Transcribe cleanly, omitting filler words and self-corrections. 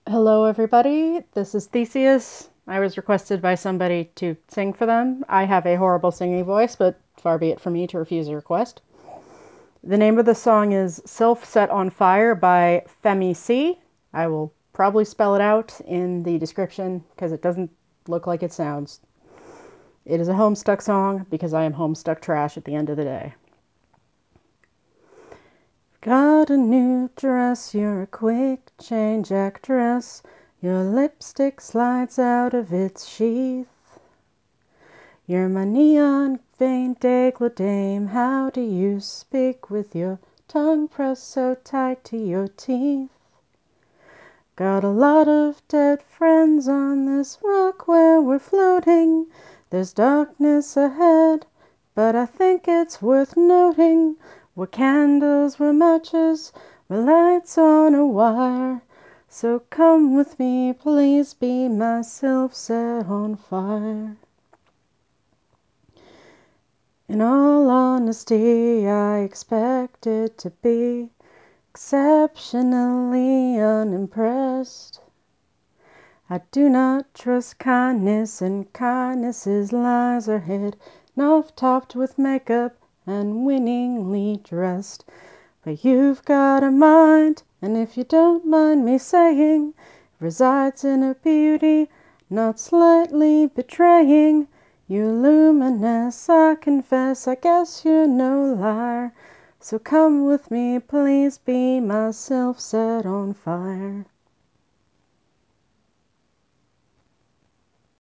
Hello, everybody. This is Theseus. I was requested by somebody to sing for them. I have a horrible singing voice, but far be it from me to refuse a request. The name of the song is Sylph Set on Fire by Femi C. I will probably spell it out in the description because it doesn't look like it sounds. It is a Homestuck song because I am Homestuck trash at the end of the day. Got a new dress, you're a quick change actress. Your lipstick slides out of its sheath. You're my neon vein dame. How do you speak with your tongue pressed so tight to your teeth? Got a lot of dead friends on this rock where we're floating. There's darkness ahead, but I think it's worth noting. We're candles, we're matches, we're lights on a wire. So come with me, please be myself set on fire. In all honesty, I expected to be exceptionally unimpressed. I do not trust kindness, and kindness's lies are hid, off topped with makeup and winningly dressed. But you've got a mind, and if you don't mind me saying, it resides in a beauty not slightly betraying. You luminous, I confess, I guess you're no liar. So come with me, please be myself set on fire.